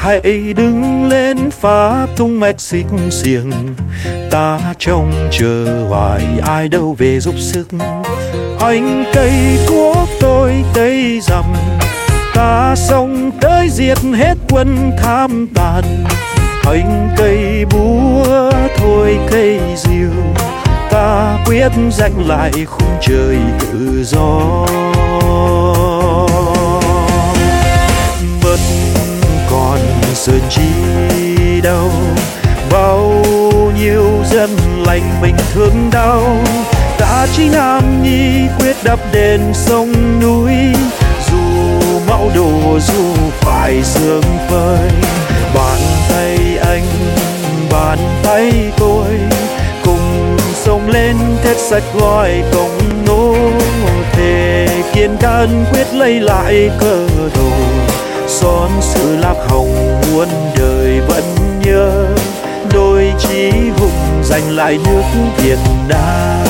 hãy đứng lên phá tung mét xích xiềng. Ta trông chờ hoài ai đâu về giúp sức. Anh cây của tôi tây rằm, ta xông tới diệt hết quân tham tàn. Anh cây búa thôi cây diều, ta quyết giành lại khung trời tự do. Bất còn sơn chi đâu, bao nhiêu dân lành mình thương đau. Ta chỉ nam nhi quyết đắp đền sông núi, dù mão đồ dù phải sương phơi. Bàn tay anh, bàn tay tôi, cùng sông lên thét sạch gọi công nô. Thề kiên can quyết lấy lại cơ đồ, son sự lạc hồng muôn đời vẫn nhớ. Đôi chí hùng giành lại nước Việt Nam.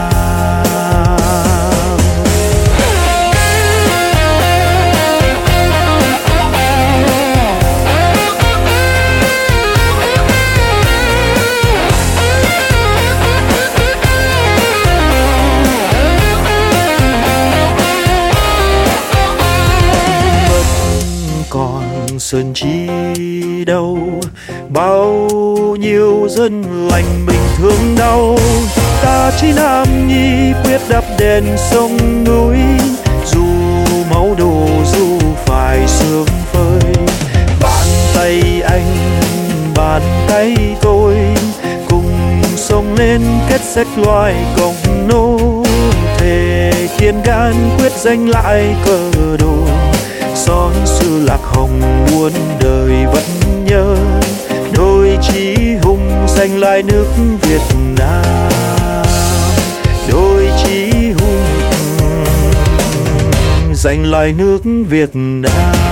Sơn chi đâu, bao nhiêu dân lành mình thương đau. Ta chỉ nam nhi quyết đắp đền sông núi, dù máu đổ dù phải sương phơi. Bàn tay anh, bàn tay tôi, cùng sông lên kết sách loài công nô. Thề kiên gan quyết giành lại cơ đồ, son xưa lạc hồng muôn đời vẫn nhớ. Đôi chí hùng giành lại nước Việt Nam. Đôi chí hùng giành lại nước Việt Nam.